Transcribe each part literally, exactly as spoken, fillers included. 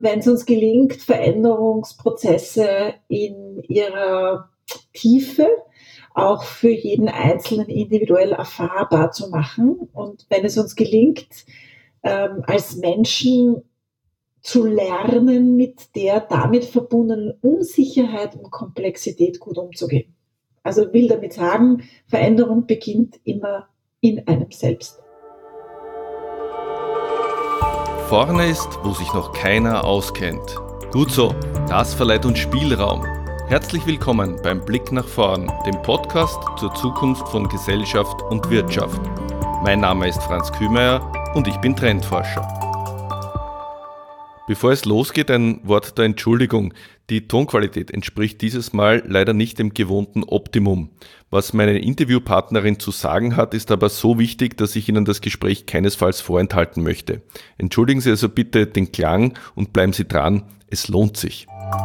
wenn es uns gelingt, Veränderungsprozesse in ihrer Tiefe auch für jeden Einzelnen individuell erfahrbar zu machen und wenn es uns gelingt, ähm, als Menschen zu lernen, mit der damit verbundenen Unsicherheit und Komplexität gut umzugehen. Also will damit sagen, Veränderung beginnt immer in einem selbst. Vorne ist, wo sich noch keiner auskennt. Gut so, das verleiht uns Spielraum. Herzlich willkommen beim Blick nach vorn, dem Podcast zur Zukunft von Gesellschaft und Wirtschaft. Mein Name ist Franz Kühmeier und ich bin Trendforscher. Bevor es losgeht, ein Wort der Entschuldigung. Die Tonqualität entspricht dieses Mal leider nicht dem gewohnten Optimum. Was meine Interviewpartnerin zu sagen hat, ist aber so wichtig, dass ich Ihnen das Gespräch keinesfalls vorenthalten möchte. Entschuldigen Sie also bitte den Klang und bleiben Sie dran, es lohnt sich.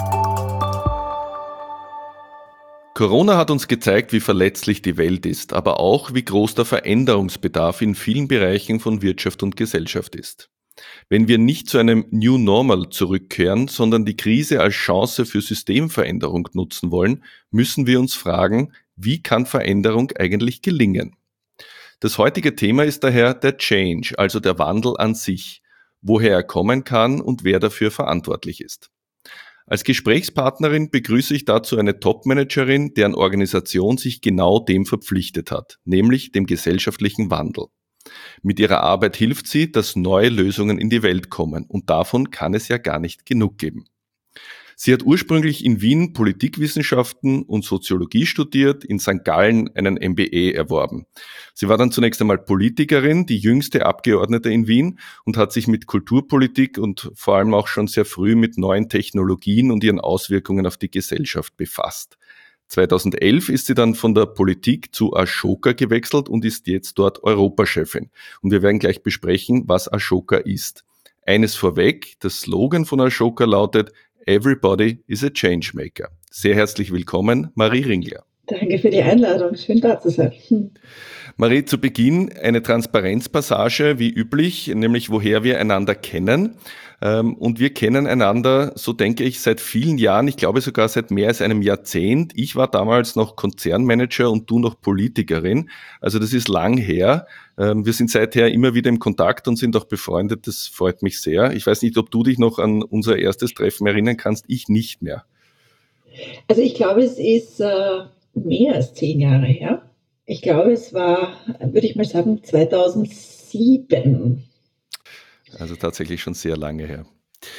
Corona hat uns gezeigt, wie verletzlich die Welt ist, aber auch, wie groß der Veränderungsbedarf in vielen Bereichen von Wirtschaft und Gesellschaft ist. Wenn wir nicht zu einem New Normal zurückkehren, sondern die Krise als Chance für Systemveränderung nutzen wollen, müssen wir uns fragen, wie kann Veränderung eigentlich gelingen? Das heutige Thema ist daher der Change, also der Wandel an sich, woher er kommen kann und wer dafür verantwortlich ist. Als Gesprächspartnerin begrüße ich dazu eine Top-Managerin, deren Organisation sich genau dem verpflichtet hat, nämlich dem gesellschaftlichen Wandel. Mit ihrer Arbeit hilft sie, dass neue Lösungen in die Welt kommen und davon kann es ja gar nicht genug geben. Sie hat ursprünglich in Wien Politikwissenschaften und Soziologie studiert, in Sankt Gallen einen M B A erworben. Sie war dann zunächst einmal Politikerin, die jüngste Abgeordnete in Wien und hat sich mit Kulturpolitik und vor allem auch schon sehr früh mit neuen Technologien und ihren Auswirkungen auf die Gesellschaft befasst. zweitausendelf ist sie dann von der Politik zu Ashoka gewechselt und ist jetzt dort Europachefin. Und wir werden gleich besprechen, was Ashoka ist. Eines vorweg, der Slogan von Ashoka lautet Everybody is a Changemaker. Sehr herzlich willkommen, Marie Ringler. Danke für die Einladung, schön da zu sein. Hm. Marie, zu Beginn eine Transparenzpassage, wie üblich, nämlich woher wir einander kennen. Und wir kennen einander, so denke ich, seit vielen Jahren, ich glaube sogar seit mehr als einem Jahrzehnt. Ich war damals noch Konzernmanager und du noch Politikerin. Also das ist lang her. Wir sind seither immer wieder im Kontakt und sind auch befreundet. Das freut mich sehr. Ich weiß nicht, ob du dich noch an unser erstes Treffen erinnern kannst. Ich nicht mehr. Also ich glaube, es ist äh, mehr als zehn Jahre her. Ich glaube, es war, würde ich mal sagen, zweitausendsieben. Also tatsächlich schon sehr lange her.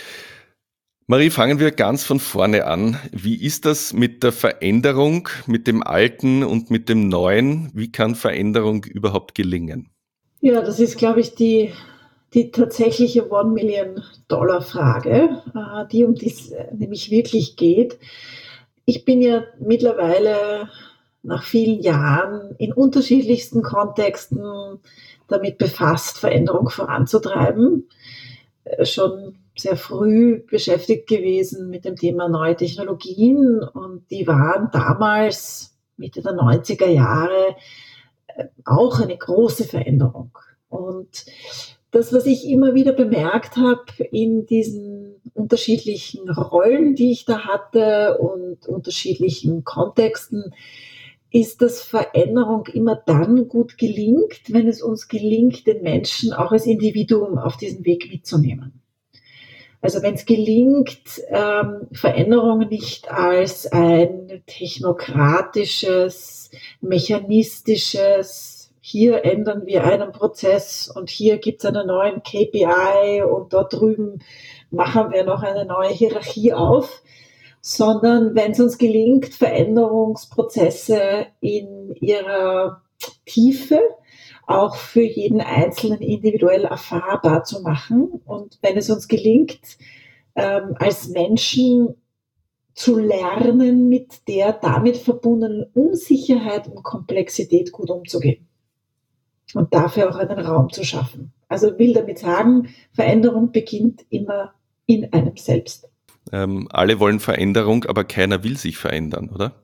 Marie, fangen wir ganz von vorne an. Wie ist das mit der Veränderung, mit dem Alten und mit dem Neuen? Wie kann Veränderung überhaupt gelingen? Ja, das ist, glaube ich, die, die tatsächliche One-Million-Dollar-Frage, die um die es nämlich wirklich geht. Ich bin ja mittlerweile nach vielen Jahren in unterschiedlichsten Kontexten damit befasst, Veränderung voranzutreiben. Schon sehr früh beschäftigt gewesen mit dem Thema neue Technologien und die waren damals, Mitte der neunziger Jahre, auch eine große Veränderung. Und das, was ich immer wieder bemerkt habe in diesen unterschiedlichen Rollen, die ich da hatte und unterschiedlichen Kontexten, ist, dass Veränderung immer dann gut gelingt, wenn es uns gelingt, den Menschen auch als Individuum auf diesen Weg mitzunehmen. Also wenn es gelingt, ähm, Veränderung nicht als ein technokratisches, mechanistisches, hier ändern wir einen Prozess und hier gibt es einen neuen K P I und dort drüben machen wir noch eine neue Hierarchie auf, sondern wenn es uns gelingt, Veränderungsprozesse in ihrer Tiefe auch für jeden Einzelnen individuell erfahrbar zu machen und wenn es uns gelingt, ähm, als Menschen zu lernen, mit der damit verbundenen Unsicherheit und Komplexität gut umzugehen und dafür auch einen Raum zu schaffen. Also will damit sagen, Veränderung beginnt immer in einem selbst. Ähm, alle wollen Veränderung, aber keiner will sich verändern, oder?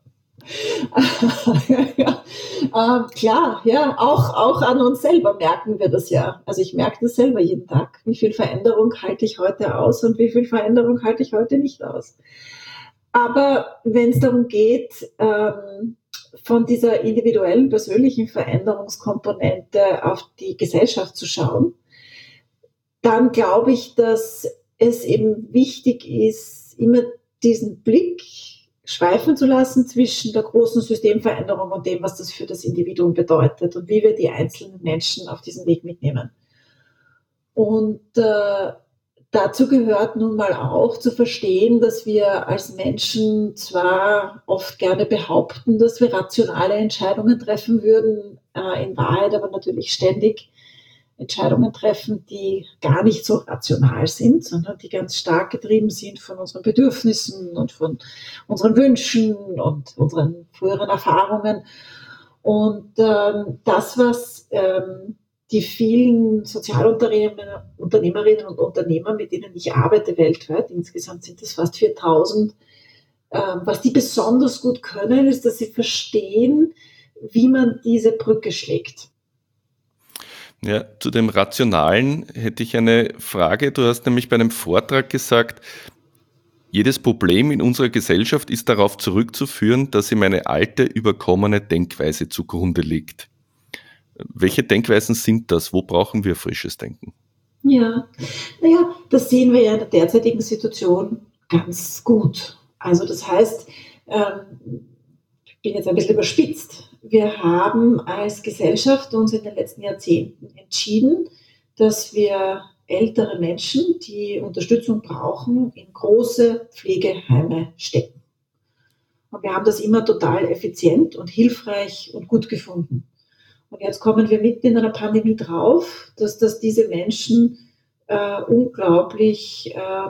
ja, ähm, klar, ja, auch, auch an uns selber merken wir das ja. Also ich merke das selber jeden Tag. Wie viel Veränderung halte ich heute aus und wie viel Veränderung halte ich heute nicht aus? Aber wenn es darum geht, ähm, von dieser individuellen, persönlichen Veränderungskomponente auf die Gesellschaft zu schauen, dann glaube ich, dass es eben wichtig ist, immer diesen Blick schweifen zu lassen zwischen der großen Systemveränderung und dem, was das für das Individuum bedeutet und wie wir die einzelnen Menschen auf diesen Weg mitnehmen. Und äh, dazu gehört nun mal auch zu verstehen, dass wir als Menschen zwar oft gerne behaupten, dass wir rationale Entscheidungen treffen würden, äh, in Wahrheit aber natürlich ständig Entscheidungen treffen, die gar nicht so rational sind, sondern die ganz stark getrieben sind von unseren Bedürfnissen und von unseren Wünschen und unseren früheren Erfahrungen. Und ähm, das, was ähm, die vielen Sozialunternehmer, Unternehmerinnen und Unternehmer, mit denen ich arbeite weltweit, insgesamt sind es fast viertausend, ähm, was die besonders gut können, ist, dass sie verstehen, wie man diese Brücke schlägt. Ja, zu dem Rationalen hätte ich eine Frage. Du hast nämlich bei einem Vortrag gesagt, jedes Problem in unserer Gesellschaft ist darauf zurückzuführen, dass ihm eine alte, überkommene Denkweise zugrunde liegt. Welche Denkweisen sind das? Wo brauchen wir frisches Denken? Ja, naja, das sehen wir ja in der derzeitigen Situation ganz gut. Also das heißt, ähm, ich bin jetzt ein bisschen überspitzt, wir haben als Gesellschaft uns in den letzten Jahrzehnten entschieden, dass wir ältere Menschen, die Unterstützung brauchen, in große Pflegeheime stecken. Und wir haben das immer total effizient und hilfreich und gut gefunden. Und jetzt kommen wir mitten in einer Pandemie drauf, dass das diese Menschen äh, unglaublich ähm,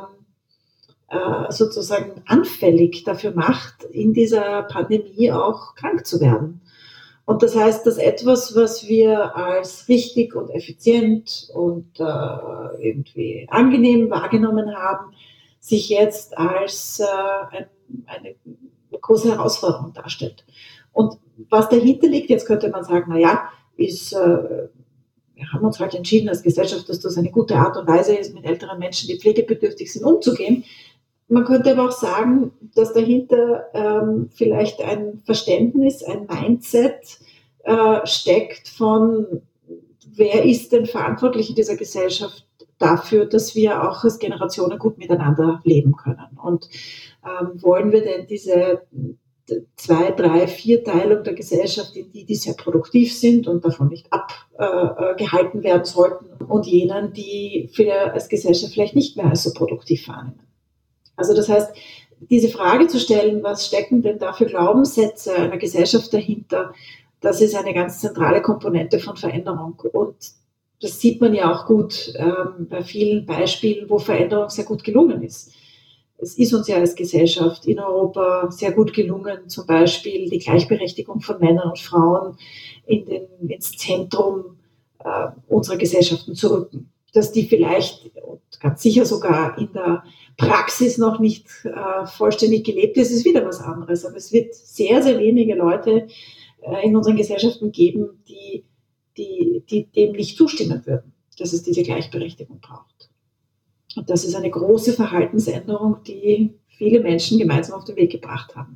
äh, sozusagen anfällig dafür macht, in dieser Pandemie auch krank zu werden. Und das heißt, dass etwas, was wir als richtig und effizient und äh, irgendwie angenehm wahrgenommen haben, sich jetzt als äh, ein, eine große Herausforderung darstellt. Und was dahinter liegt, jetzt könnte man sagen, na ja, ist, äh, wir haben uns halt entschieden als Gesellschaft, dass das eine gute Art und Weise ist, mit älteren Menschen, die pflegebedürftig sind, umzugehen. Man könnte aber auch sagen, dass dahinter ähm, vielleicht ein Verständnis, ein Mindset äh, steckt von, wer ist denn verantwortlich in dieser Gesellschaft dafür, dass wir auch als Generationen gut miteinander leben können. Und ähm, wollen wir denn diese zwei, drei, vier Teilung der Gesellschaft, in die, die sehr produktiv sind und davon nicht abgehalten äh, werden sollten, und jenen, die wir als Gesellschaft vielleicht nicht mehr als so produktiv wahrnehmen. Also das heißt, diese Frage zu stellen, was stecken denn da für Glaubenssätze einer Gesellschaft dahinter, das ist eine ganz zentrale Komponente von Veränderung. Und das sieht man ja auch gut ähm, bei vielen Beispielen, wo Veränderung sehr gut gelungen ist. Es ist uns ja als Gesellschaft in Europa sehr gut gelungen, zum Beispiel die Gleichberechtigung von Männern und Frauen in den, ins Zentrum äh, unserer Gesellschaften zu rücken. Dass die vielleicht und ganz sicher sogar in der Praxis noch nicht äh, vollständig gelebt ist, ist wieder was anderes. Aber es wird sehr, sehr wenige Leute äh, in unseren Gesellschaften geben, die, die, die dem nicht zustimmen würden, dass es diese Gleichberechtigung braucht. Und das ist eine große Verhaltensänderung, die viele Menschen gemeinsam auf den Weg gebracht haben.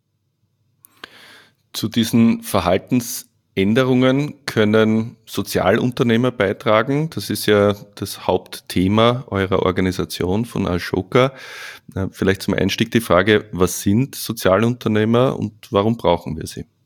Zu diesen Verhaltensänderungen können Sozialunternehmer beitragen. Das ist ja das Hauptthema eurer Organisation von Ashoka. Vielleicht zum Einstieg die Frage, was sind Sozialunternehmer und warum brauchen wir sie?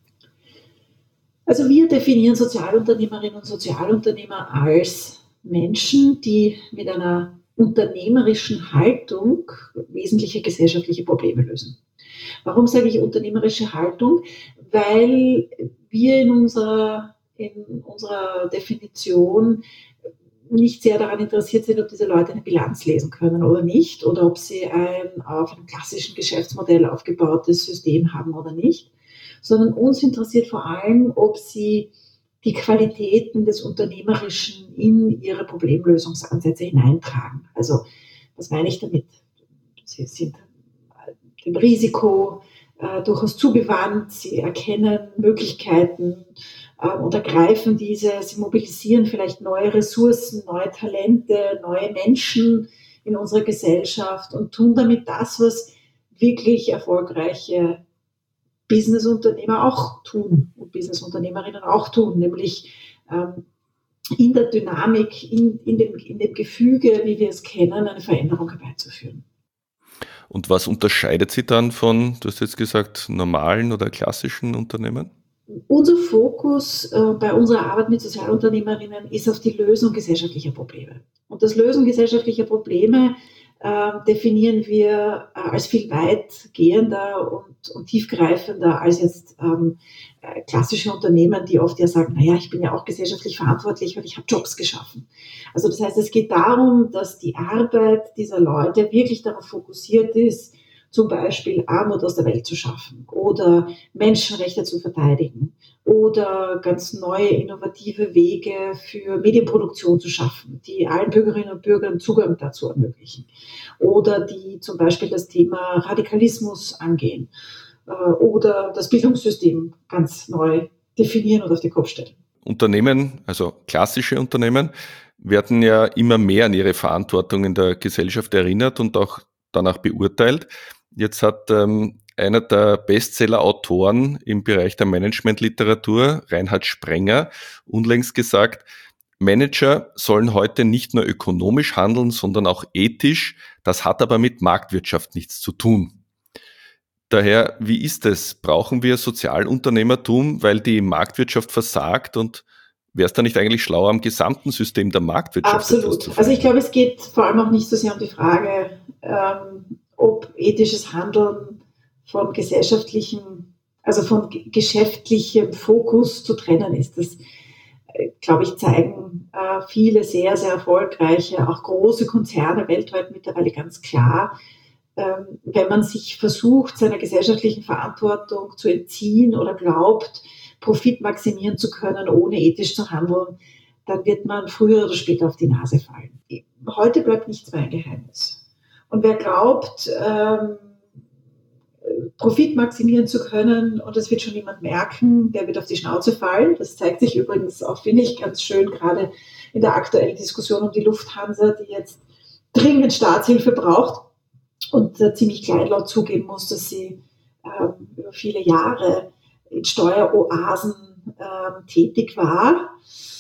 Also wir definieren Sozialunternehmerinnen und Sozialunternehmer als Menschen, die mit einer unternehmerischen Haltung wesentliche gesellschaftliche Probleme lösen. Warum sage ich unternehmerische Haltung? Weil wir in unserer, in unserer Definition nicht sehr daran interessiert sind, ob diese Leute eine Bilanz lesen können oder nicht, oder ob sie ein auf einem klassischen Geschäftsmodell aufgebautes System haben oder nicht, sondern uns interessiert vor allem, ob sie die Qualitäten des Unternehmerischen in ihre Problemlösungsansätze hineintragen. Also, was meine ich damit? Sie sind dem Risiko äh, durchaus zugewandt, sie erkennen Möglichkeiten äh, und ergreifen diese, sie mobilisieren vielleicht neue Ressourcen, neue Talente, neue Menschen in unserer Gesellschaft und tun damit das, was wirklich erfolgreiche Businessunternehmer auch tun und Businessunternehmerinnen auch tun, nämlich ähm, in der Dynamik, in, in, dem, in dem Gefüge, wie wir es kennen, eine Veränderung herbeizuführen. Und was unterscheidet sie dann von, du hast jetzt gesagt, normalen oder klassischen Unternehmen? Unser Fokus äh, bei unserer Arbeit mit Sozialunternehmerinnen ist auf die Lösung gesellschaftlicher Probleme. Und das Lösen gesellschaftlicher Probleme äh, definieren wir äh, als viel weitgehender und, und tiefgreifender als jetzt ähm, äh, klassische Unternehmen, die oft ja sagen, naja, ich bin ja auch gesellschaftlich verantwortlich, weil ich habe Jobs geschaffen. Also das heißt, es geht darum, dass die Arbeit dieser Leute wirklich darauf fokussiert ist, zum Beispiel Armut aus der Welt zu schaffen oder Menschenrechte zu verteidigen oder ganz neue innovative Wege für Medienproduktion zu schaffen, die allen Bürgerinnen und Bürgern Zugang dazu ermöglichen oder die zum Beispiel das Thema Radikalismus angehen oder das Bildungssystem ganz neu definieren und auf den Kopf stellen. Unternehmen, also klassische Unternehmen, werden ja immer mehr an ihre Verantwortung in der Gesellschaft erinnert und auch danach beurteilt. Jetzt hat ähm, einer der Bestseller-Autoren im Bereich der Managementliteratur, Reinhard Sprenger, unlängst gesagt, Manager sollen heute nicht nur ökonomisch handeln, sondern auch ethisch. Das hat aber mit Marktwirtschaft nichts zu tun. Daher, wie ist es? Brauchen wir Sozialunternehmertum, weil die Marktwirtschaft versagt, und wäre es da nicht eigentlich schlauer, am gesamten System der Marktwirtschaft Absolut. etwas zu verändern? Also ich glaube, es geht vor allem auch nicht so sehr um die Frage, ähm, ob ethisches Handeln von gesellschaftlichem, also von g- geschäftlichem Fokus zu trennen ist. Das, äh, glaube ich, zeigen äh, viele sehr, sehr erfolgreiche, auch große Konzerne weltweit mittlerweile ganz klar. Ähm, wenn man sich versucht, seiner gesellschaftlichen Verantwortung zu entziehen oder glaubt, Profit maximieren zu können, ohne ethisch zu handeln, dann wird man früher oder später auf die Nase fallen. Heute bleibt nichts mehr ein Geheimnis. Und wer glaubt, ähm, Profit maximieren zu können, und das wird schon niemand merken, der wird auf die Schnauze fallen. Das zeigt sich übrigens auch, finde ich, ganz schön, gerade in der aktuellen Diskussion um die Lufthansa, die jetzt dringend Staatshilfe braucht und äh, ziemlich kleinlaut zugeben muss, dass sie ähm, über viele Jahre in Steueroasen ähm, tätig war.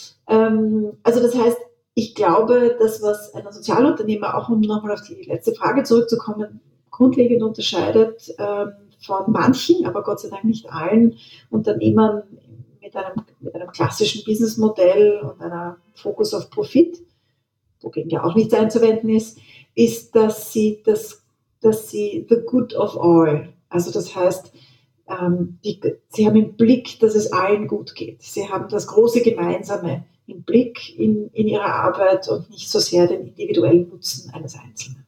Ähm, also das heißt, ich glaube, das, was ein Sozialunternehmer, auch um nochmal auf die letzte Frage zurückzukommen, grundlegend unterscheidet ähm, von manchen, aber Gott sei Dank nicht allen Unternehmern mit einem, mit einem klassischen Businessmodell und einem Fokus auf Profit, wogegen ja auch nichts einzuwenden ist, ist, dass sie, das, dass sie the good of all, also das heißt, ähm, die, sie haben im Blick, dass es allen gut geht. Sie haben das große Gemeinsame im Blick in, in ihrer Arbeit und nicht so sehr den individuellen Nutzen eines Einzelnen.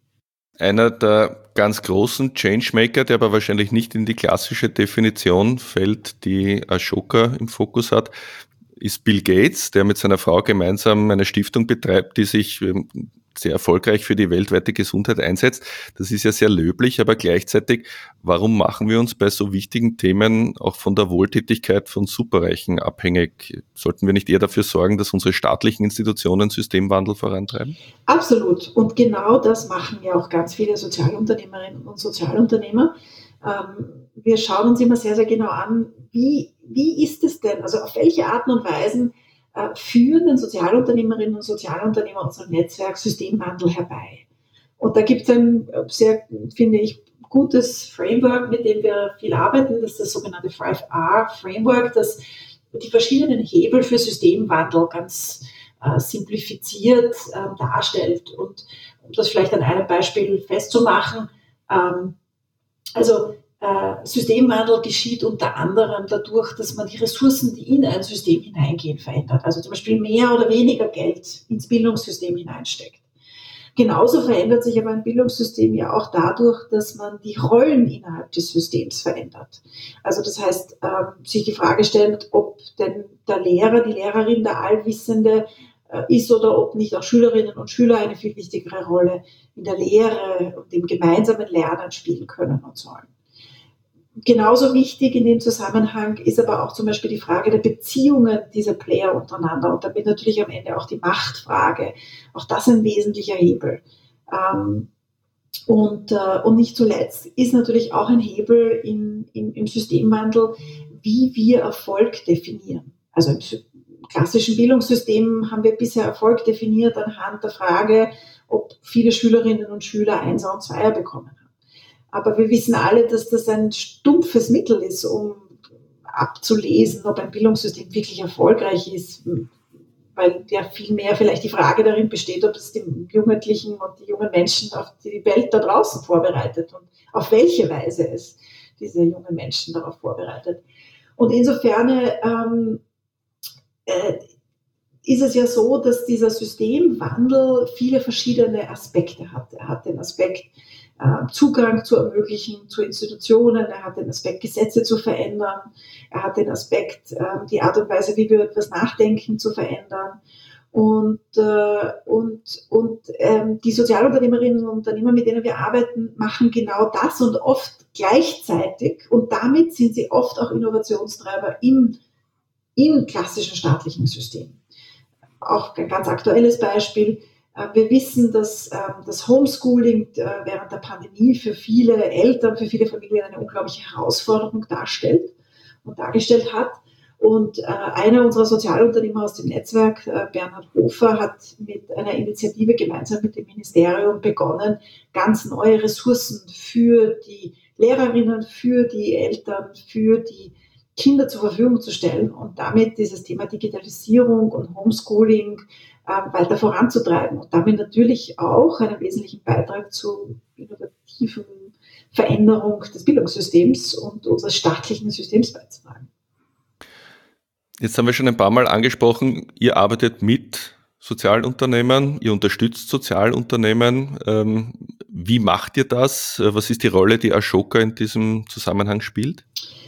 Einer der ganz großen Changemaker, der aber wahrscheinlich nicht in die klassische Definition fällt, die Ashoka im Fokus hat, ist Bill Gates, der mit seiner Frau gemeinsam eine Stiftung betreibt, die sich sehr erfolgreich für die weltweite Gesundheit einsetzt. Das ist ja sehr löblich, aber gleichzeitig, warum machen wir uns bei so wichtigen Themen auch von der Wohltätigkeit von Superreichen abhängig? Sollten wir nicht eher dafür sorgen, dass unsere staatlichen Institutionen Systemwandel vorantreiben? Absolut. Und genau das machen ja auch ganz viele Sozialunternehmerinnen und Sozialunternehmer. Ähm, wir schauen uns immer sehr, sehr genau an, wie, wie ist es denn, also auf welche Arten und Weisen äh, führen denn Sozialunternehmerinnen und Sozialunternehmer unser Netzwerk Systemwandel herbei. Und da gibt es ein sehr, finde ich, gutes Framework, mit dem wir viel arbeiten. Das ist das sogenannte five R Framework, das die verschiedenen Hebel für Systemwandel ganz äh, simplifiziert äh, darstellt. Und um das vielleicht an einem Beispiel festzumachen, ähm, also äh, Systemwandel geschieht unter anderem dadurch, dass man die Ressourcen, die in ein System hineingehen, verändert. Also zum Beispiel mehr oder weniger Geld ins Bildungssystem hineinsteckt. Genauso verändert sich aber ein Bildungssystem ja auch dadurch, dass man die Rollen innerhalb des Systems verändert. Also das heißt, äh, sich die Frage stellt, ob denn der Lehrer, die Lehrerin, der Allwissende äh, ist oder ob nicht auch Schülerinnen und Schüler eine viel wichtigere Rolle in der Lehre und im gemeinsamen Lernen spielen können und sollen. Genauso wichtig in dem Zusammenhang ist aber auch zum Beispiel die Frage der Beziehungen dieser Player untereinander und damit natürlich am Ende auch die Machtfrage. Auch das ein wesentlicher Hebel. Ähm, und, äh, und nicht zuletzt ist natürlich auch ein Hebel in, in, im Systemwandel, wie wir Erfolg definieren. Also im klassischen Bildungssystem haben wir bisher Erfolg definiert anhand der Frage, ob viele Schülerinnen und Schüler Einser und Zweier bekommen haben. Aber wir wissen alle, dass das ein stumpfes Mittel ist, um abzulesen, ob ein Bildungssystem wirklich erfolgreich ist, weil ja viel mehr vielleicht die Frage darin besteht, ob es die Jugendlichen und die jungen Menschen auf die Welt da draußen vorbereitet und auf welche Weise es diese jungen Menschen darauf vorbereitet. Und insofern ähm, äh, ist es ja so, dass dieser Systemwandel viele verschiedene Aspekte hat. Er hat den Aspekt, Zugang zu ermöglichen zu Institutionen, er hat den Aspekt, Gesetze zu verändern, er hat den Aspekt, die Art und Weise, wie wir etwas nachdenken, zu verändern. Und, und, und ähm, die Sozialunternehmerinnen und Unternehmer, mit denen wir arbeiten, machen genau das und oft gleichzeitig. Und damit sind sie oft auch Innovationstreiber im, im klassischen staatlichen System. Auch ein ganz aktuelles Beispiel. Wir wissen, dass das Homeschooling während der Pandemie für viele Eltern, für viele Familien eine unglaubliche Herausforderung darstellt und dargestellt hat. Und einer unserer Sozialunternehmer aus dem Netzwerk, Bernhard Hofer, hat mit einer Initiative gemeinsam mit dem Ministerium begonnen, ganz neue Ressourcen für die Lehrerinnen, für die Eltern, für die Kinder zur Verfügung zu stellen und damit dieses Thema Digitalisierung und Homeschooling äh, weiter voranzutreiben und damit natürlich auch einen wesentlichen Beitrag zur innovativen Veränderung des Bildungssystems und unseres staatlichen Systems beizutragen. Jetzt haben wir schon ein paar Mal angesprochen, ihr arbeitet mit Sozialunternehmern, ihr unterstützt Sozialunternehmen. Ähm, wie macht ihr das? Was ist die Rolle, die Ashoka in diesem Zusammenhang spielt?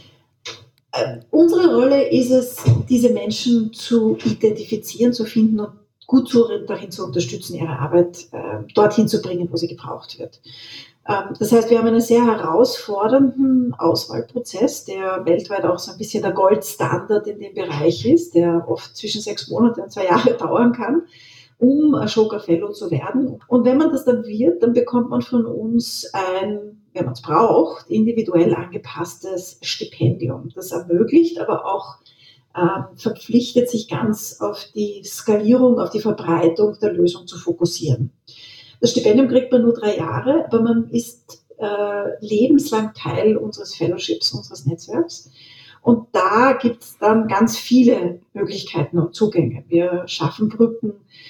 Äh, unsere Rolle ist es, diese Menschen zu identifizieren, zu finden und gut zu, darin zu unterstützen, ihre Arbeit äh, dorthin zu bringen, wo sie gebraucht wird. Ähm, das heißt, wir haben einen sehr herausfordernden Auswahlprozess, der weltweit auch so ein bisschen der Goldstandard in dem Bereich ist, der oft zwischen sechs Monate und zwei Jahre dauern kann, um Ashoka Fellow zu werden. Und wenn man das dann wird, dann bekommt man von uns ein, wenn man es braucht, individuell angepasstes Stipendium. Das ermöglicht aber auch, äh, verpflichtet sich ganz auf die Skalierung, auf die Verbreitung der Lösung zu fokussieren. Das Stipendium kriegt man nur drei Jahre, aber man ist äh, lebenslang Teil unseres Fellowships, unseres Netzwerks. Und da gibt es dann ganz viele Möglichkeiten und Zugänge. Wir schaffen Brücken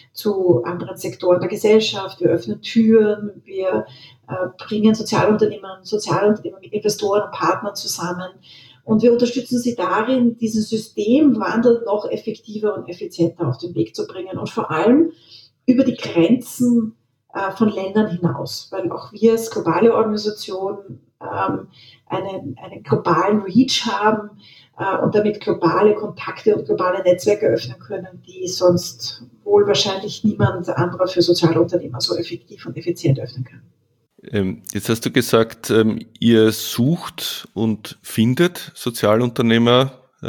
zu anderen Sektoren der Gesellschaft, wir öffnen Türen, wir äh, bringen Sozialunternehmer und Sozialunternehmer mit Investoren und Partnern zusammen. Und wir unterstützen sie darin, diesen Systemwandel noch effektiver und effizienter auf den Weg zu bringen und vor allem über die Grenzen äh, von Ländern hinaus, weil auch wir als globale Organisation ähm, einen, einen globalen Reach haben äh, und damit globale Kontakte und globale Netzwerke öffnen können, die sonst wohl wahrscheinlich niemand anderer für Sozialunternehmer so effektiv und effizient öffnen kann. Jetzt hast du gesagt, ihr sucht und findet Sozialunternehmer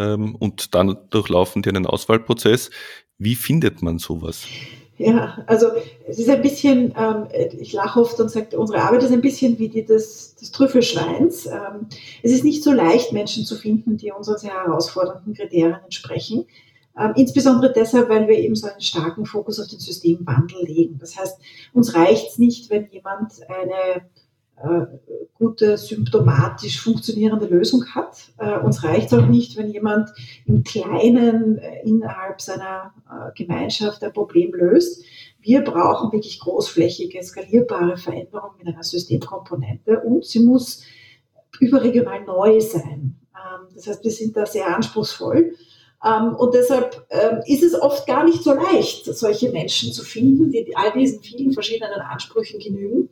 und dann durchlaufen die einen Auswahlprozess. Wie findet man sowas? Ja, also es ist ein bisschen, ähm, ich lache oft und sage, unsere Arbeit ist ein bisschen wie die des, des Trüffelschweins. Ähm, es ist nicht so leicht, Menschen zu finden, die unseren sehr herausfordernden Kriterien entsprechen. Ähm, insbesondere deshalb, weil wir eben so einen starken Fokus auf den Systemwandel legen. Das heißt, uns reicht es nicht, wenn jemand eine äh, gute, symptomatisch funktionierende Lösung hat. Äh, uns reicht es auch nicht, wenn jemand im Kleinen äh, innerhalb seiner äh, Gemeinschaft ein Problem löst. Wir brauchen wirklich großflächige, skalierbare Veränderungen mit einer Systemkomponente und sie muss überregional neu sein. Ähm, das heißt, wir sind da sehr anspruchsvoll. Um, und deshalb ähm, ist es oft gar nicht so leicht, solche Menschen zu finden, die all diesen vielen verschiedenen Ansprüchen genügen.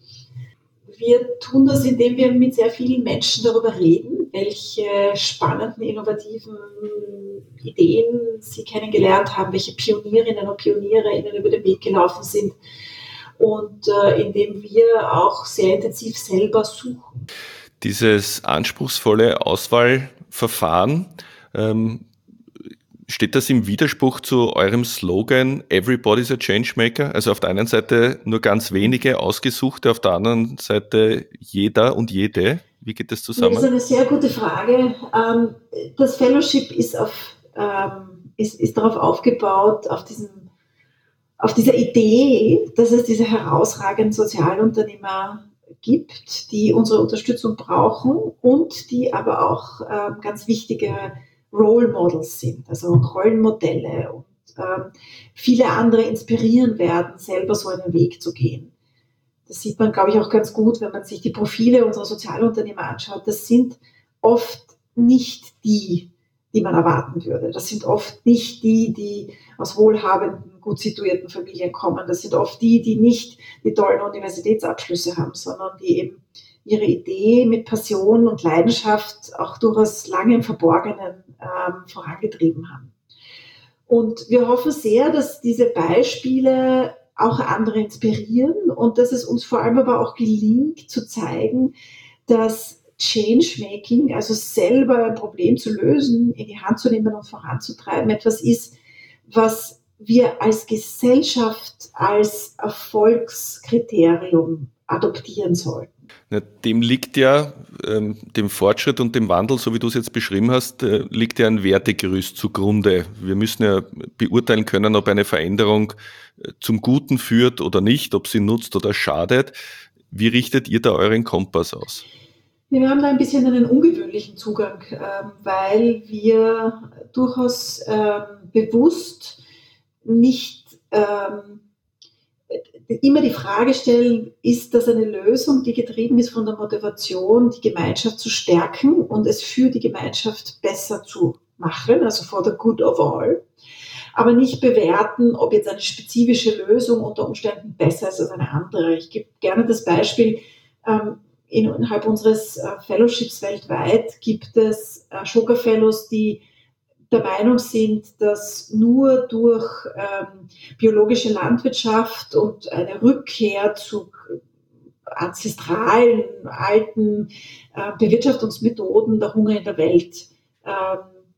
Wir tun das, indem wir mit sehr vielen Menschen darüber reden, welche spannenden, innovativen Ideen sie kennengelernt haben, welche Pionierinnen und Pioniere ihnen über den Weg gelaufen sind und äh, indem wir auch sehr intensiv selber suchen. Dieses anspruchsvolle Auswahlverfahren, ähm, steht das im Widerspruch zu eurem Slogan Everybody's a Changemaker? Also auf der einen Seite nur ganz wenige Ausgesuchte, auf der anderen Seite jeder und jede. Wie geht das zusammen? Das ist eine sehr gute Frage. Das Fellowship ist, auf, ist, ist darauf aufgebaut, auf, diesem, auf dieser Idee, dass es diese herausragenden Sozialunternehmer gibt, die unsere Unterstützung brauchen und die aber auch ganz wichtige Role Models sind, also Rollenmodelle und ähm, viele andere inspirieren werden, selber so einen Weg zu gehen. Das sieht man, glaube ich, auch ganz gut, wenn man sich die Profile unserer Sozialunternehmer anschaut. Das sind oft nicht die, die man erwarten würde. Das sind oft nicht die, die aus wohlhabenden, gut situierten Familien kommen. Das sind oft die, die nicht die tollen Universitätsabschlüsse haben, sondern die eben ihre Idee mit Passion und Leidenschaft auch durchaus lange im Verborgenen ähm, vorangetrieben haben. Und wir hoffen sehr, dass diese Beispiele auch andere inspirieren und dass es uns vor allem aber auch gelingt zu zeigen, dass Changemaking, also selber ein Problem zu lösen, in die Hand zu nehmen und voranzutreiben, etwas ist, was wir als Gesellschaft als Erfolgskriterium adoptieren sollten. Na, dem liegt ja, ähm, dem Fortschritt und dem Wandel, so wie du es jetzt beschrieben hast, äh, liegt ja ein Wertegerüst zugrunde. Wir müssen ja beurteilen können, ob eine Veränderung äh, zum Guten führt oder nicht, ob sie nutzt oder schadet. Wie richtet ihr da euren Kompass aus? Wir haben da ein bisschen einen ungewöhnlichen Zugang, äh, weil wir durchaus äh, bewusst nicht ähm, immer die Frage stellen, ist das eine Lösung, die getrieben ist von der Motivation, die Gemeinschaft zu stärken und es für die Gemeinschaft besser zu machen, also for the good of all, aber nicht bewerten, ob jetzt eine spezifische Lösung unter Umständen besser ist als eine andere. Ich gebe gerne das Beispiel, ähm, innerhalb unseres äh, Fellowships weltweit gibt es äh, Ashoka Fellows, die der Meinung sind, dass nur durch ähm, biologische Landwirtschaft und eine Rückkehr zu ancestralen, alten äh, Bewirtschaftungsmethoden der Hunger in der Welt ähm,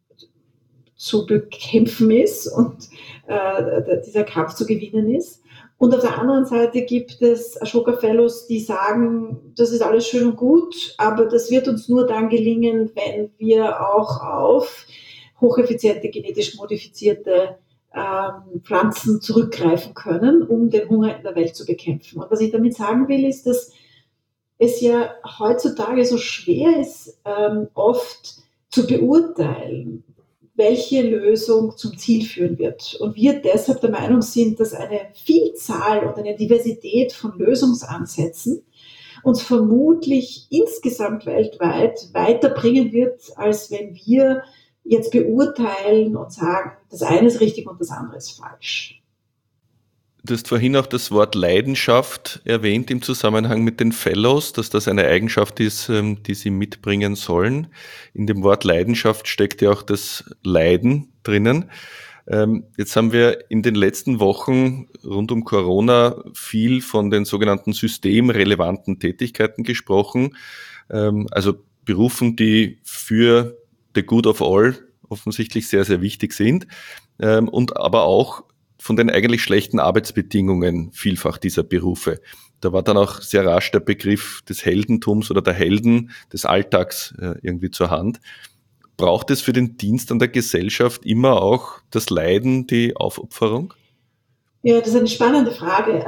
zu bekämpfen ist und äh, dieser Kampf zu gewinnen ist. Und auf der anderen Seite gibt es Ashoka Fellows, die sagen, das ist alles schön und gut, aber das wird uns nur dann gelingen, wenn wir auch auf hocheffiziente, genetisch modifizierte ähm, Pflanzen zurückgreifen können, um den Hunger in der Welt zu bekämpfen. Und was ich damit sagen will, ist, dass es ja heutzutage so schwer ist, ähm, oft zu beurteilen, welche Lösung zum Ziel führen wird. Und wir deshalb der Meinung sind, dass eine Vielzahl und eine Diversität von Lösungsansätzen uns vermutlich insgesamt weltweit weiterbringen wird, als wenn wir jetzt beurteilen und sagen, das eine ist richtig und das andere ist falsch. Du hast vorhin auch das Wort Leidenschaft erwähnt im Zusammenhang mit den Fellows, dass das eine Eigenschaft ist, die sie mitbringen sollen. In dem Wort Leidenschaft steckt ja auch das Leiden drinnen. Jetzt haben wir in den letzten Wochen rund um Corona viel von den sogenannten systemrelevanten Tätigkeiten gesprochen, also Berufen, die für the good of all offensichtlich sehr, sehr wichtig sind, und aber auch von den eigentlich schlechten Arbeitsbedingungen vielfach dieser Berufe. Da war dann auch sehr rasch der Begriff des Heldentums oder der Helden des Alltags irgendwie zur Hand. Braucht es für den Dienst an der Gesellschaft immer auch das Leiden, die Aufopferung? Ja, das ist eine spannende Frage.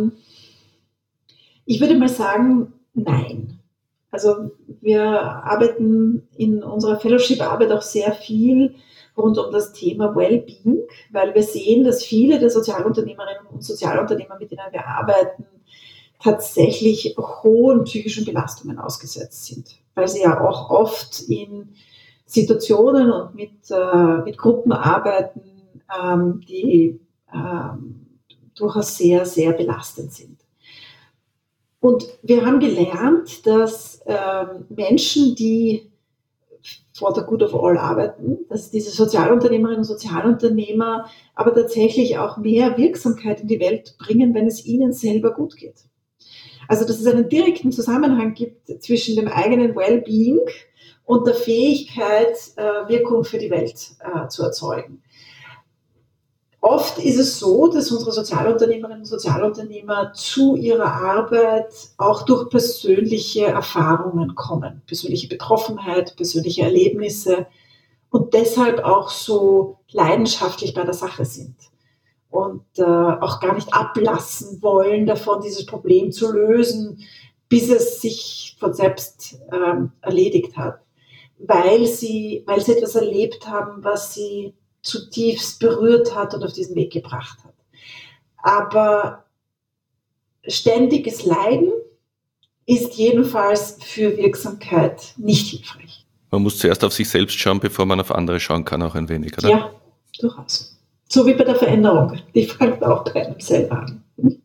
Ich würde mal sagen, nein. Also wir arbeiten in unserer Fellowship-Arbeit auch sehr viel rund um das Thema Wellbeing, weil wir sehen, dass viele der Sozialunternehmerinnen und Sozialunternehmer, mit denen wir arbeiten, tatsächlich hohen psychischen Belastungen ausgesetzt sind, weil sie ja auch oft in Situationen und mit, äh, mit Gruppen arbeiten, ähm, die ähm, durchaus sehr, sehr belastend sind. Und wir haben gelernt, dass ähm, Menschen, die for the good of all arbeiten, dass diese Sozialunternehmerinnen und Sozialunternehmer aber tatsächlich auch mehr Wirksamkeit in die Welt bringen, wenn es ihnen selber gut geht. Also dass es einen direkten Zusammenhang gibt zwischen dem eigenen Wellbeing und der Fähigkeit, Wirkung für die Welt zu erzeugen. Oft ist es so, dass unsere Sozialunternehmerinnen und Sozialunternehmer zu ihrer Arbeit auch durch persönliche Erfahrungen kommen, persönliche Betroffenheit, persönliche Erlebnisse und deshalb auch so leidenschaftlich bei der Sache sind und äh, auch gar nicht ablassen wollen davon, dieses Problem zu lösen, bis es sich von selbst ähm, erledigt hat, weil sie, weil sie etwas erlebt haben, was sie zutiefst berührt hat und auf diesen Weg gebracht hat. Aber ständiges Leiden ist jedenfalls für Wirksamkeit nicht hilfreich. Man muss zuerst auf sich selbst schauen, bevor man auf andere schauen kann, auch ein wenig, oder? Ja, durchaus. So wie bei der Veränderung. Die fängt auch bei einem selber an.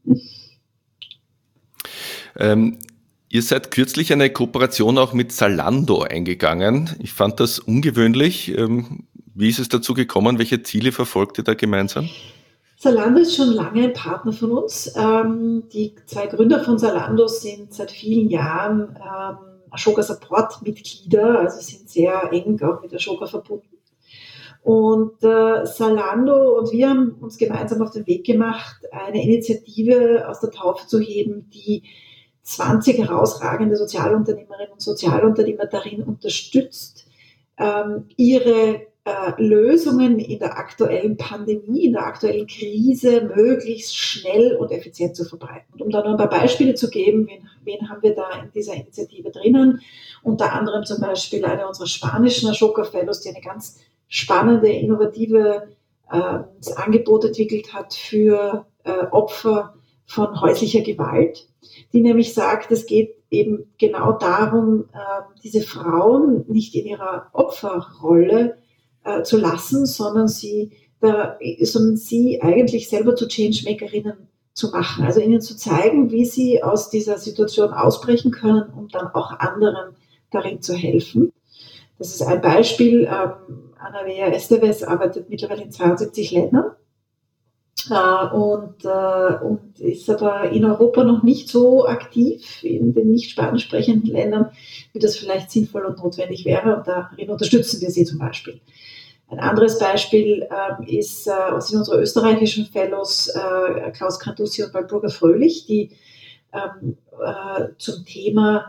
Ähm, ihr seid kürzlich eine Kooperation auch mit Zalando eingegangen. Ich fand das ungewöhnlich. Ähm, Wie ist es dazu gekommen? Welche Ziele verfolgt ihr da gemeinsam? Zalando ist schon lange ein Partner von uns. Ähm, die zwei Gründer von Zalando sind seit vielen Jahren ähm, Ashoka Support-Mitglieder, also sind sehr eng auch mit Ashoka verbunden. Und äh, Zalando und wir haben uns gemeinsam auf den Weg gemacht, eine Initiative aus der Taufe zu heben, die zwanzig herausragende Sozialunternehmerinnen und Sozialunternehmer darin unterstützt, ähm, ihre äh, Lösungen in der aktuellen Pandemie, in der aktuellen Krise möglichst schnell und effizient zu verbreiten. Und um da nur ein paar Beispiele zu geben, wen, wen haben wir da in dieser Initiative drinnen? Unter anderem zum Beispiel eine unserer spanischen Ashoka Fellows, die eine ganz spannende, innovative äh, Angebot entwickelt hat für äh, Opfer von häuslicher Gewalt, die nämlich sagt, es geht eben genau darum, äh, diese Frauen nicht in ihrer Opferrolle äh, zu lassen, sondern sie, da, sondern sie eigentlich selber zu Changemakerinnen zu machen, also ihnen zu zeigen, wie sie aus dieser Situation ausbrechen können, um dann auch anderen darin zu helfen. Das ist ein Beispiel. Ähm, Ana Bea Esteves arbeitet mittlerweile in zweiundsiebzig Ländern äh, und, äh, und ist aber in Europa noch nicht so aktiv, in den nicht spanisch sprechenden Ländern, wie das vielleicht sinnvoll und notwendig wäre. Und darin unterstützen wir sie zum Beispiel. Ein anderes Beispiel äh, ist, äh, sind unsere österreichischen Fellows äh, Klaus Grantussi und Walpurga Fröhlich, die ähm, äh, zum Thema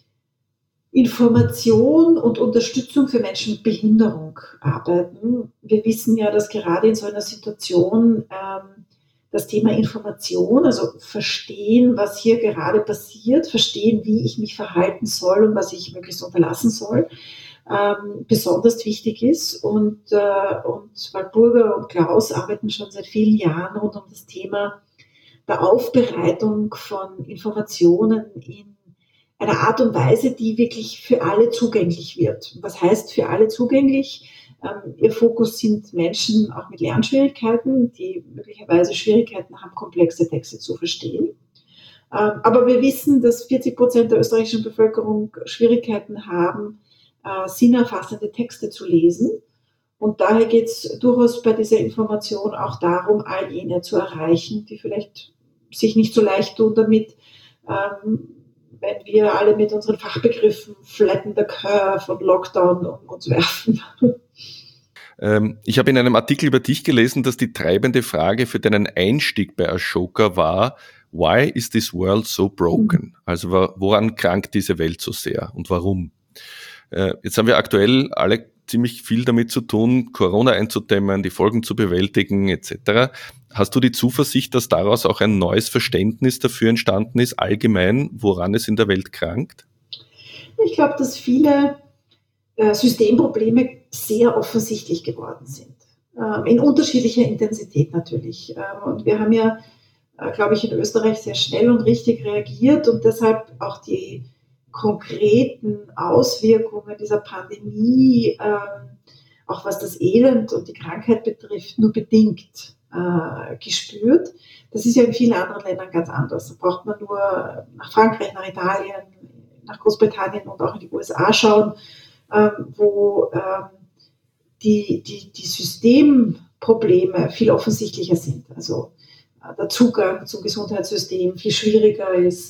Information und Unterstützung für Menschen mit Behinderung arbeiten. Wir wissen ja, dass gerade in so einer Situation ähm, das Thema Information, also verstehen, was hier gerade passiert, verstehen, wie ich mich verhalten soll und was ich möglichst unterlassen soll, ähm, besonders wichtig ist. Und, äh, und Walpurga und Klaus arbeiten schon seit vielen Jahren rund um das Thema der Aufbereitung von Informationen in einer Art und Weise, die wirklich für alle zugänglich wird. Was heißt für alle zugänglich? Ähm, ihr Fokus sind Menschen auch mit Lernschwierigkeiten, die möglicherweise Schwierigkeiten haben, komplexe Texte zu verstehen. Ähm, aber wir wissen, dass vierzig Prozent der österreichischen Bevölkerung Schwierigkeiten haben, äh, sinnerfassende Texte zu lesen. Und daher geht es durchaus bei dieser Information auch darum, all jene zu erreichen, die vielleicht sich nicht so leicht tun damit, ähm, wenn wir alle mit unseren Fachbegriffen Flatten the Curve und Lockdown um uns werfen. Ähm, ich habe in einem Artikel über dich gelesen, dass die treibende Frage für deinen Einstieg bei Ashoka war, why is this world so broken? Also woran krankt diese Welt so sehr und warum? Äh, jetzt haben wir aktuell alle ziemlich viel damit zu tun, Corona einzudämmen, die Folgen zu bewältigen et cetera. Hast du die Zuversicht, dass daraus auch ein neues Verständnis dafür entstanden ist, allgemein, woran es in der Welt krankt? Ich glaube, dass viele äh, Systemprobleme sehr offensichtlich geworden sind. Ähm, in unterschiedlicher Intensität natürlich. Ähm, und wir haben ja, äh, glaube ich, in Österreich sehr schnell und richtig reagiert und deshalb auch die konkreten Auswirkungen dieser Pandemie, ähm, auch was das Elend und die Krankheit betrifft, nur bedingt äh, gespürt. Das ist ja in vielen anderen Ländern ganz anders. Da braucht man nur nach Frankreich, nach Italien, nach Großbritannien und auch in die U S A schauen, ähm, wo ähm, die, die, die Systemprobleme viel offensichtlicher sind. Also äh, der Zugang zum Gesundheitssystem viel schwieriger ist,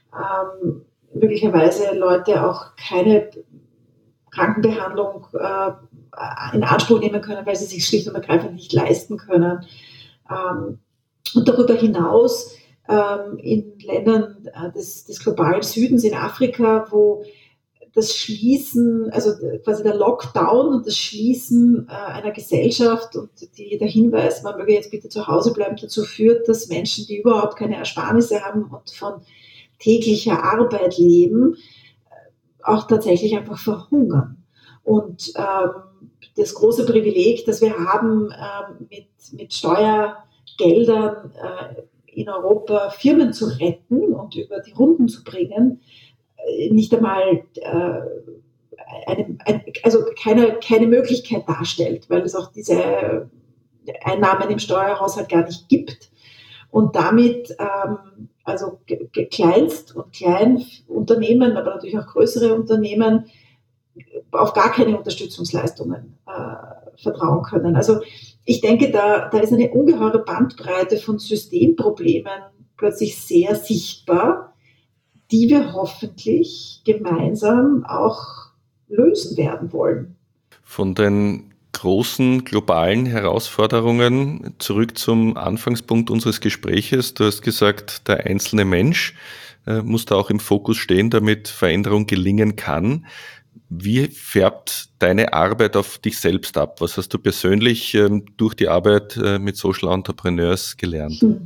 ähm, möglicherweise Leute auch keine Krankenbehandlung äh, in Anspruch nehmen können, weil sie sich schlicht und ergreifend nicht leisten können. Ähm, und darüber hinaus ähm, in Ländern äh, des, des globalen Südens, in Afrika, wo das Schließen, also quasi der Lockdown und das Schließen äh, einer Gesellschaft und die, der Hinweis, man möge jetzt bitte zu Hause bleiben, dazu führt, dass Menschen, die überhaupt keine Ersparnisse haben und von täglicher Arbeit leben, auch tatsächlich einfach verhungern. Und ähm, das große Privileg, das wir haben, ähm, mit, mit Steuergeldern äh, in Europa Firmen zu retten und über die Runden zu bringen, äh, nicht einmal äh, eine, eine, also keine, keine Möglichkeit darstellt, weil es auch diese Einnahmen im Steuerhaushalt gar nicht gibt. Und damit ähm, also Kleinst- und Kleinunternehmen, aber natürlich auch größere Unternehmen auf gar keine Unterstützungsleistungen äh, vertrauen können. Also ich denke, da, da ist eine ungeheure Bandbreite von Systemproblemen plötzlich sehr sichtbar, die wir hoffentlich gemeinsam auch lösen werden wollen. Von den großen globalen Herausforderungen zurück zum Anfangspunkt unseres Gespräches. Du hast gesagt, der einzelne Mensch äh, muss da auch im Fokus stehen, damit Veränderung gelingen kann. Wie färbt deine Arbeit auf dich selbst ab? Was hast du persönlich ähm, durch die Arbeit äh, mit Social Entrepreneurs gelernt? Hm.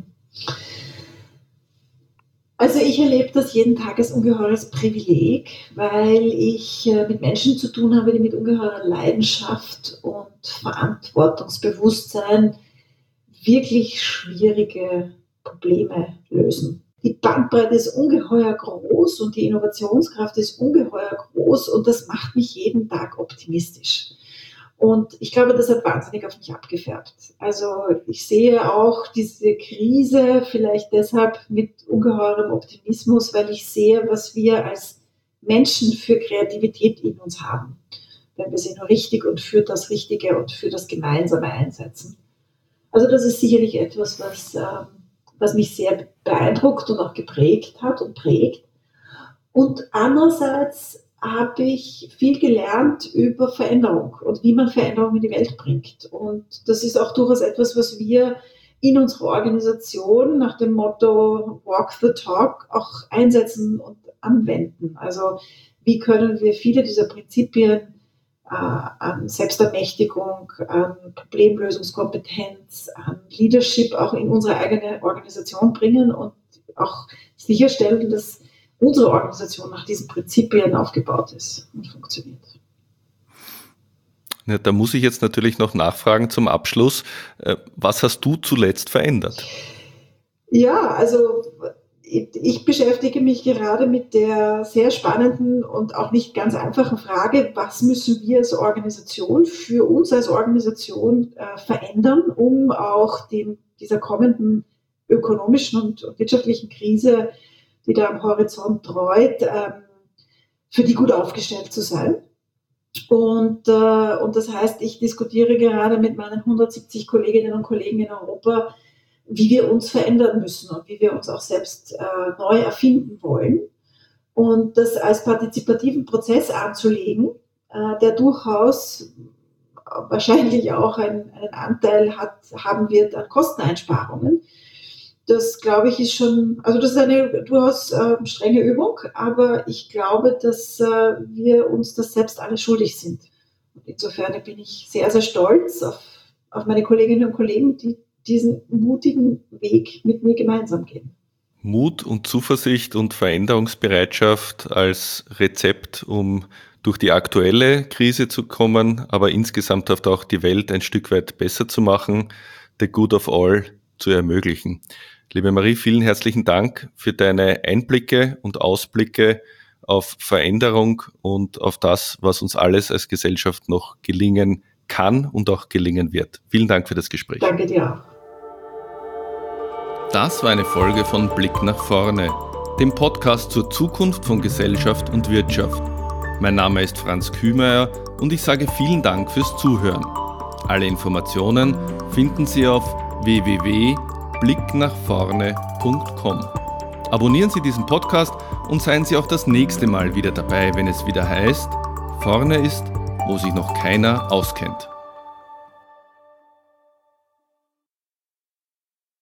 Also ich erlebe das jeden Tag als ungeheures Privileg, weil ich äh, mit Menschen zu tun habe, die mit ungeheurer Leidenschaft und Verantwortungsbewusstsein wirklich schwierige Probleme lösen. Die Bandbreite ist ungeheuer groß und die Innovationskraft ist ungeheuer groß und das macht mich jeden Tag optimistisch. Und ich glaube, das hat wahnsinnig auf mich abgefärbt. Also ich sehe auch diese Krise vielleicht deshalb mit ungeheurem Optimismus, weil ich sehe, was wir als Menschen für Kreativität in uns haben, wenn wir sie nur richtig und für das Richtige und für das Gemeinsame einsetzen. Also das ist sicherlich etwas, was, ähm, was mich sehr beeindruckt und auch geprägt hat und prägt. Und andererseits habe ich viel gelernt über Veränderung und wie man Veränderung in die Welt bringt. Und das ist auch durchaus etwas, was wir in unserer Organisation nach dem Motto Walk the Talk auch einsetzen und anwenden. Also wie können wir viele dieser Prinzipien äh, an Selbstermächtigung, an Problemlösungskompetenz, an Leadership auch in unsere eigene Organisation bringen und auch sicherstellen, dass unsere Organisation nach diesen Prinzipien aufgebaut ist und funktioniert. Ja, da muss ich jetzt natürlich noch nachfragen zum Abschluss. Was hast du zuletzt verändert? Ja, also ich beschäftige mich gerade mit der sehr spannenden und auch nicht ganz einfachen Frage, was müssen wir als Organisation, für uns als Organisation äh, verändern, um auch dem, dieser kommenden ökonomischen und wirtschaftlichen Krise, die da am Horizont treut, ähm, für die gut aufgestellt zu sein. Und, äh, und das heißt, ich diskutiere gerade mit meinen hundertsiebzig Kolleginnen und Kollegen in Europa, wie wir uns verändern müssen und wie wir uns auch selbst äh, neu erfinden wollen. Und das als partizipativen Prozess anzulegen, äh, der durchaus wahrscheinlich auch einen, einen Anteil hat, haben wird an Kosteneinsparungen. Das, glaube ich, ist schon, also das ist eine durchaus äh, strenge Übung, aber ich glaube, dass äh, wir uns das selbst alle schuldig sind. Und insofern bin ich sehr, sehr stolz auf, auf meine Kolleginnen und Kollegen, die diesen mutigen Weg mit mir gemeinsam gehen. Mut und Zuversicht und Veränderungsbereitschaft als Rezept, um durch die aktuelle Krise zu kommen, aber insgesamt auch die Welt ein Stück weit besser zu machen, the good of all zu ermöglichen. Liebe Marie, vielen herzlichen Dank für deine Einblicke und Ausblicke auf Veränderung und auf das, was uns alles als Gesellschaft noch gelingen kann und auch gelingen wird. Vielen Dank für das Gespräch. Danke dir auch. Das war eine Folge von Blick nach vorne, dem Podcast zur Zukunft von Gesellschaft und Wirtschaft. Mein Name ist Franz Kühmeier und ich sage vielen Dank fürs Zuhören. Alle Informationen finden Sie auf w w w punkt blick nach vorne punkt com. Abonnieren Sie diesen Podcast und seien Sie auch das nächste Mal wieder dabei, wenn es wieder heißt, vorne ist, wo sich noch keiner auskennt.